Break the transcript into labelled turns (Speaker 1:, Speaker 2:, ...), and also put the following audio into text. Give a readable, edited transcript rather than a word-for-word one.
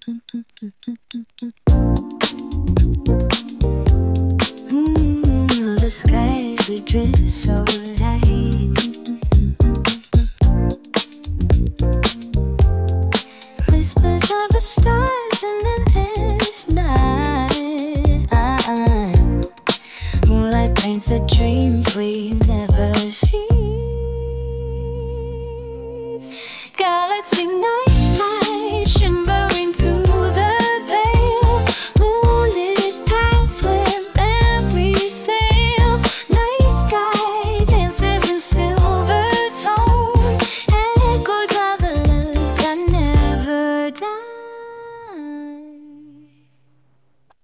Speaker 1: The skies we drift so light. Whispers of the stars in an endless night. Moonlight paints the dreams we never see. Galaxy night.